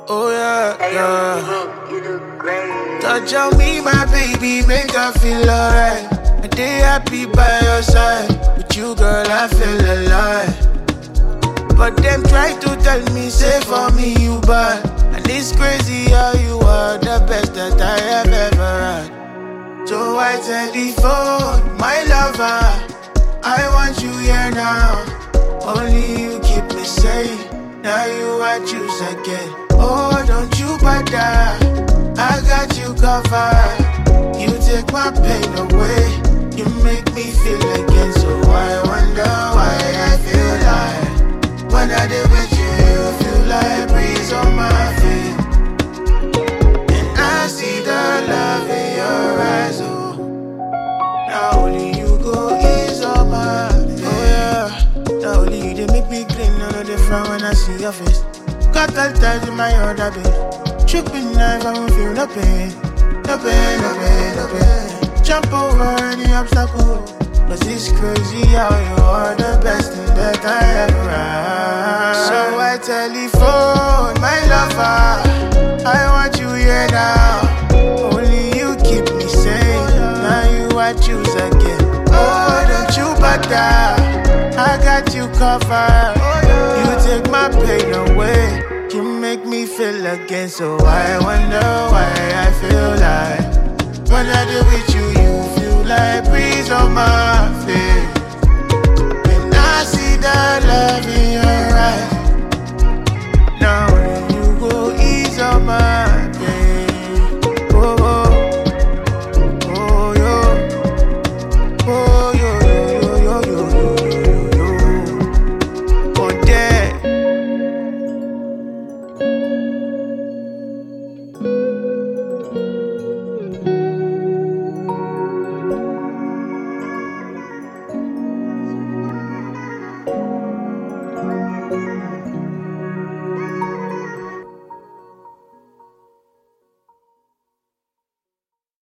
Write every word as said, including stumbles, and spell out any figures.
Oh yeah, yeah. You look, you look great. Touch on me, my baby, make her feel alright. A day happy by your side. With you, girl, I feel alive. But them try to tell me, say for me you bad. And it's crazy how you are the best that I have ever had. So I telephone my lover, I want you here now. Only you keep me safe. Now you I choose again. Oh, don't you bother, I got you covered. You take my pain away. You make me feel again. So I wonder why I feel like when I did with you, you feel like breeze on my face. And I see the love in your eyes, oh. Now only you go ease on my face. Oh yeah, now only you, they make me clean. None of the frown when I see your face. Got all ties in my other bed. Tripping knife, I won't feel no pain. No pain, no pain, no pain. Jump over any obstacle. Cause it's crazy how you are the best thing that I ever had. So I telephone my lover, I want you here now. Only you keep me sane. Now you I choose again. Oh, don't you bother, I got you covered. You take my pain away. You make me feel again. So I wonder why I feel like when I do with you, you feel like breeze on my face.